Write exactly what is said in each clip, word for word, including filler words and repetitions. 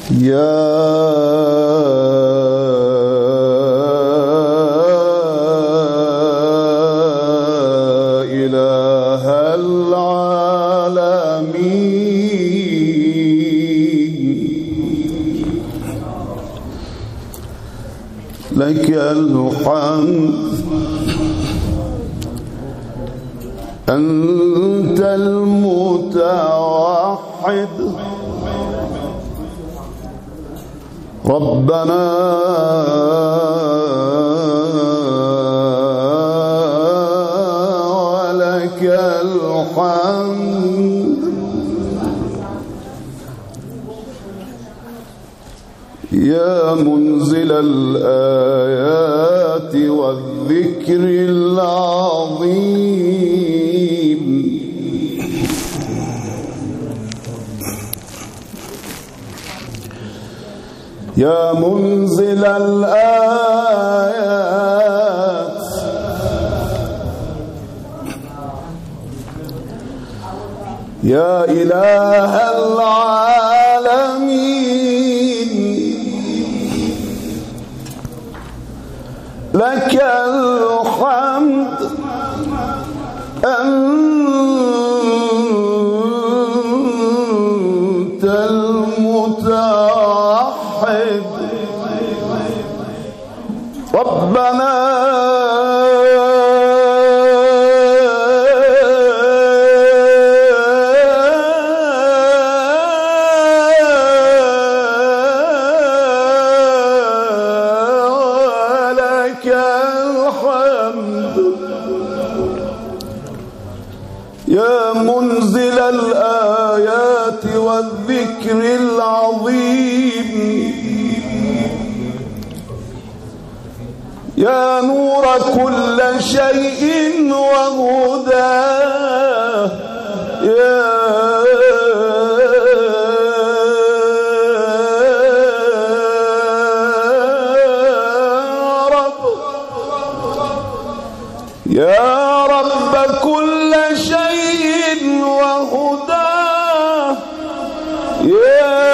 يا إله العالمين لك الحمد أنت المتوحد ربنا ولك الحمد يا منزل الآيات والذكر العظيم يا منزل الآيات يا إله العالمين لك الحمد أنت المتوحد ربنا ولك الحمد يا منزل الآيات والذكر العظيم يا نور كل شيء وهداه يا رب يا رب كل شيء وهداه يا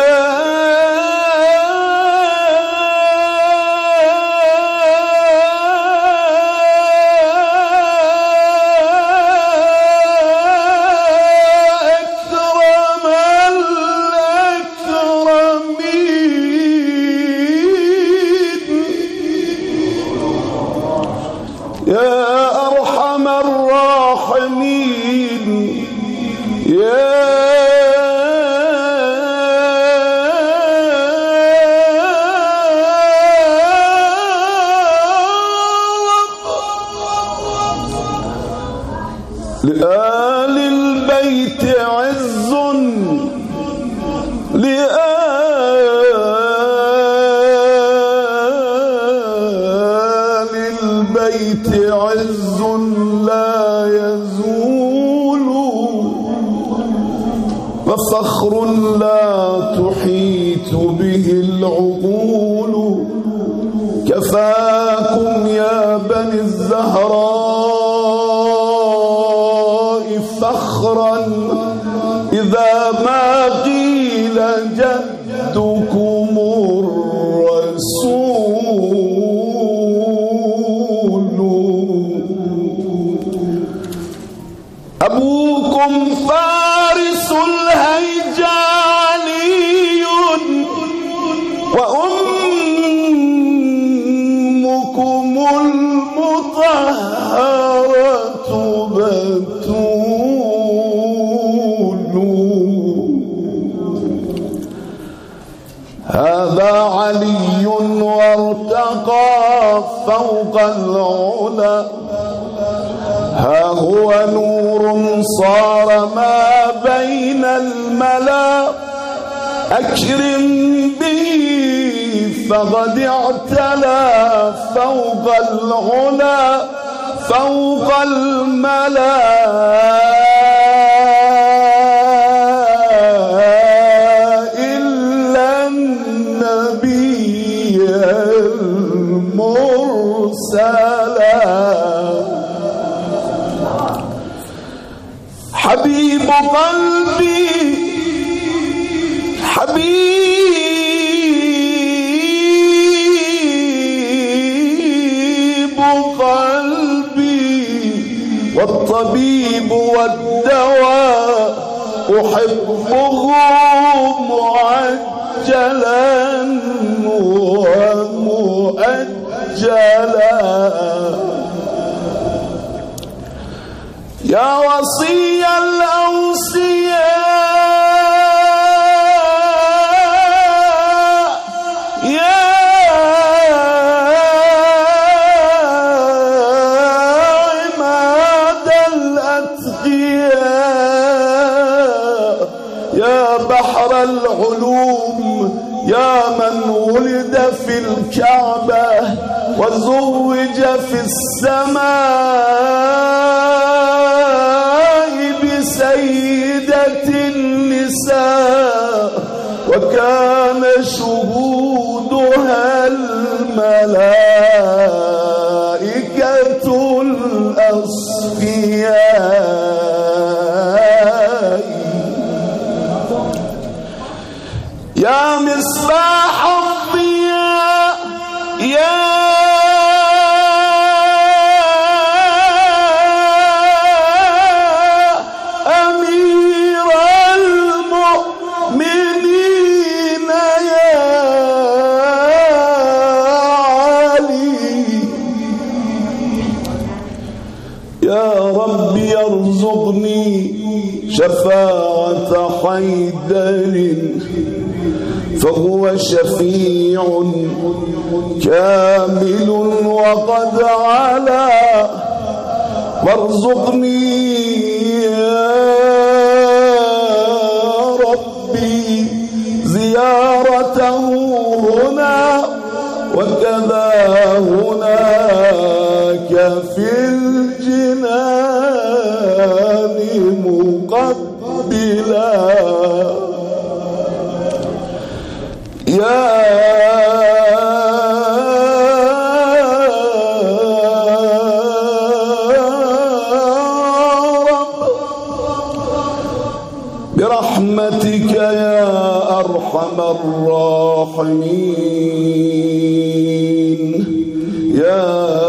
يا أرحم الراحمين يا لآل البيت عز لآل البيت عز لا يزول وفخر لا تحيط به العقول كفاكم يا بني الزهراء فخرا إذا ما قيل جدكم الرسول أبوكم فارس الهيجا علي وأمكم المطهرة بتول هذا علي وارتقى فوق العلا ها هو نور صار ما بين الملا أكرم به فقد اعتلى فوق العلا فوق الملا إلا النبي المرسلا حبيب قلبي حبيب الطبيب والدواء أحبه معجلا ومؤجلا يا وصي الأوصياء يا عماد الأتقياء يا بحر العلوم يا من ولد في الكعبة وزوج في السماء بسيدة النساء وكان شهودها الملائكة الأصفياء يا مصباح الضياء يا أمير المؤمنين يا علي يا رب ارزقني شفاعة حيدر فهو شفيع كامل وقد علا وارزقني يا ربي زيارته هنا وكذا هناك في الجنان مقبلا يا رب برحمتك يا أرحم الراحمين يا